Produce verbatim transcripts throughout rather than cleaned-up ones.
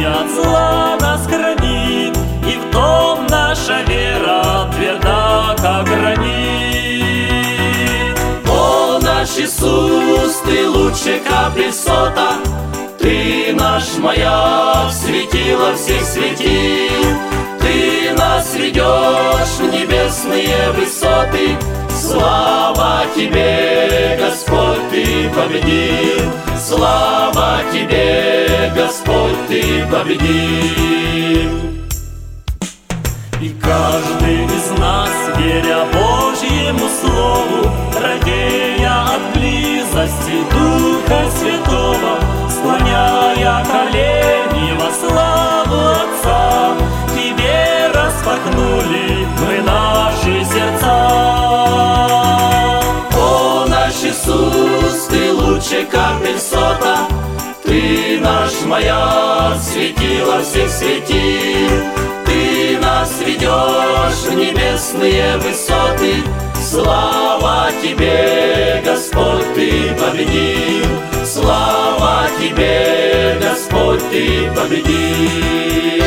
и от зла нас хранит, и в том наша вера тверда, как гранит. О, наш Иисус, Ты лучше капли сота, Ты наш маяк, светило всех светил. Ты нас ведешь в небесные высоты. Слава Тебе, Господь, Ты победил. Слава Тебе, Господь, Ты победил. И каждый из нас, веря Божьему Слову, радея от близости Духа Святого, склоняя колени во славу Отца, Тебе распахнули мы наши сердца. О, наш Иисус, Ты лучше капель сота, Ты наш маяк, светило всех светил. Ты нас ведешь в небесные высоты. Слава Тебе, Господь, Ты победил. Слава Тебе, Господь, Ты победил.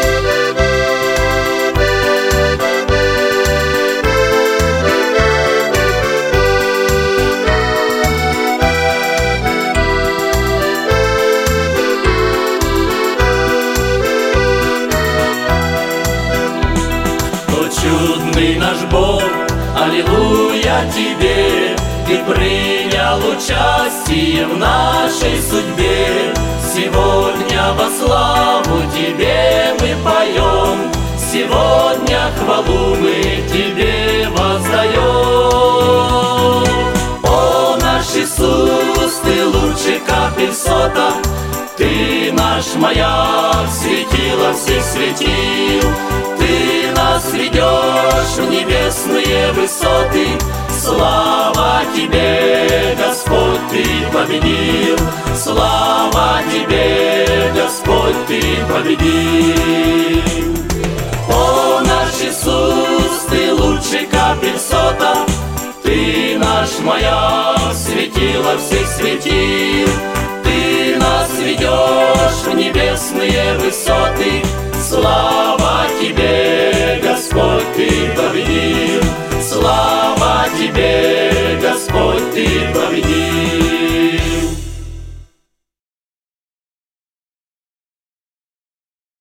Чудный наш Бог, аллилуйя Тебе, Ты принял участие в нашей судьбе. Сегодня во славу Тебе мы поем, сегодня хвалу мы Тебе воздаем. О, наш Иисус, Ты лучше капель сота, Ты наш маяк, светило всех светил. Ты нас ведешь в небесные высоты. Слава Тебе, Господь, Ты победил. Слава Тебе, Господь, Ты победил. О, наш Иисус, Ты лучше капель сота, Ты наш маяк, светило всех светил. Ты нас ведешь в небесные высоты. Слава Тебе, Господь, Ты победил. Слава Тебе, Господь, Ты победил.